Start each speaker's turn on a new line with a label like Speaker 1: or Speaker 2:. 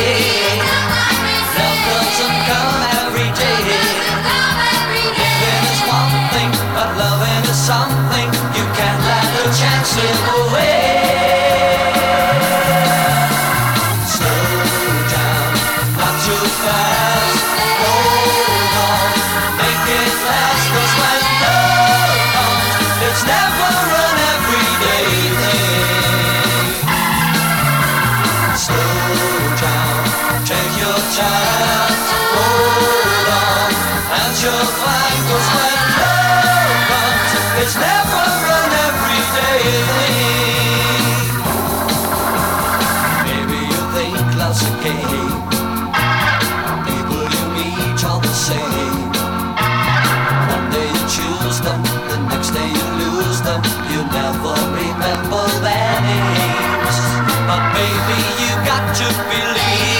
Speaker 1: Love doesn't come every day. Living is one thing, but loving is something you can't let a chance slip away. Slow down, not too fast. Hold on, make it last. 'Cause when love comes, it's never an everyday thing. Slow down, take your time. Hold on, and you'll find. 'Cause when love comes, it's never an everyday thing. Maybe you think love's a game. People you meet are the same. One day you choose them, the next day you lose them. You never remember their names. But baby, you got to believe